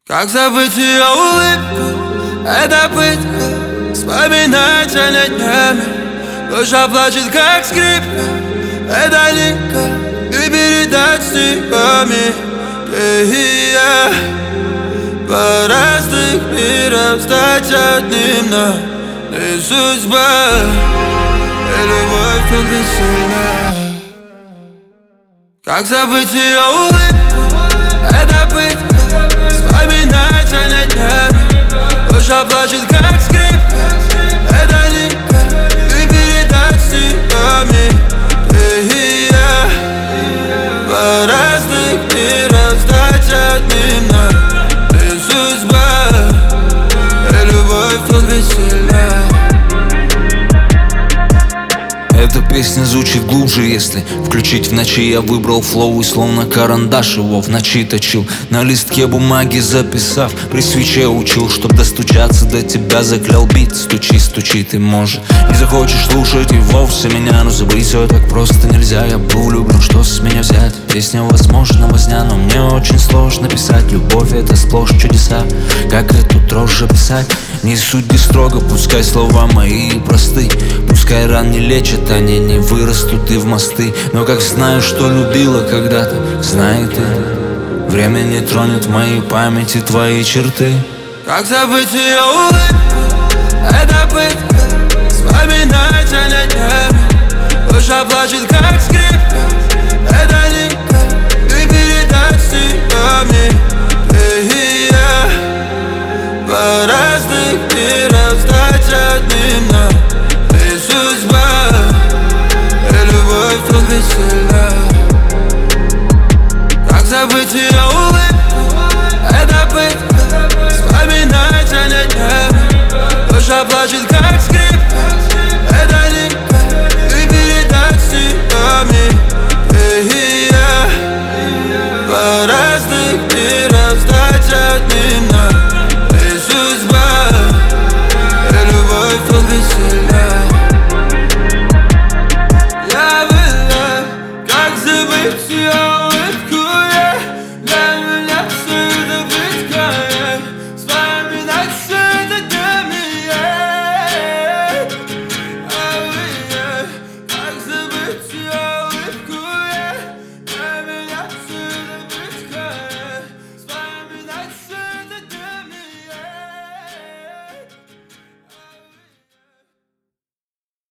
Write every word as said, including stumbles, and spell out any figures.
Как забыть ее улыбку, это пытка. Вспоминать о ней днями. Душа плачет, как скрипка. Это лика, и передать стихами. Ты и я по разных мирах стать одним, но ты судьба, и любовь только сильна. Как забыть ее улыбку, это пытка. Вспоминать о ней днями. Душа плачет, как скрипка. Это лика, и передать стихами. Ты и я по разных мирах стать одним, но ты судьба, и любовь только сильна. Эта песня звучит глубже, если включить в ночи. Я выбрал флоу и словно карандаш его в ночи точил. На листке бумаги записав, при свече учил. Чтоб достучаться до тебя, заклял бит. Стучи, стучи, ты, может, не захочешь слушать и вовсе меня. Но забыть все так просто нельзя. Я был влюблен, что с меня взять? Песня, возможно, возня, но мне очень сложно писать. Любовь — это сплошь чудеса. Как эту дрожь описать? Не суди строго, пускай слова мои просты. Пускай ран не лечат, они не вырастут и в мосты. Но как знаю, что любила когда-то, знай ты, время не тронет в моей памяти твои черты. Как забыть ее улыбку, это пытка. Вспоминать о ней днями. Душа плачет, как скрипка. Это лика, и передать стихами. Ты и я по разных мирах стать одним, но ты судьба, и любовь только сильна. Как забыть ее улыбку, это пытка. Вспоминать о ней днями. Душа плачет, как скрипка. Это лика, и передать стихами. Ты и я по разных мирах стать одним, но ты судьба, и любовь только сильна. Я была, как забыть ее.